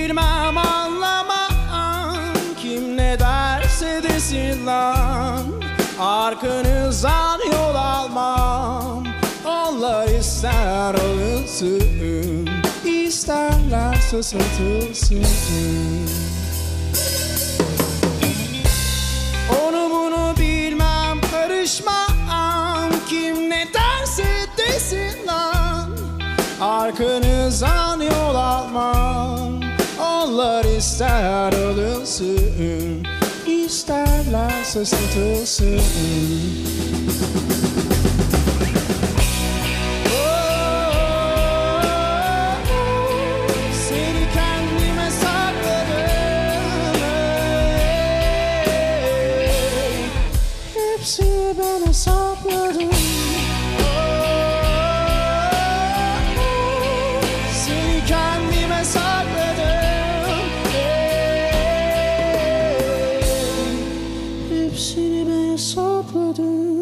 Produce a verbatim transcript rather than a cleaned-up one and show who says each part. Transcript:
Speaker 1: bilmem anlamam. Kim ne derse desin lan, arkanızdan yol almam. Onlar ister alınsın, isterlerse satılsın. Onu bunu bilmem, karışmam. Kim ne derse desin lan, arkanızdan yol almam. Onlar ister alınsın, isterlerse satılsın. Hepsini ben hesapladım. Seni kendime sakladım. Hepsini ben hesapladım.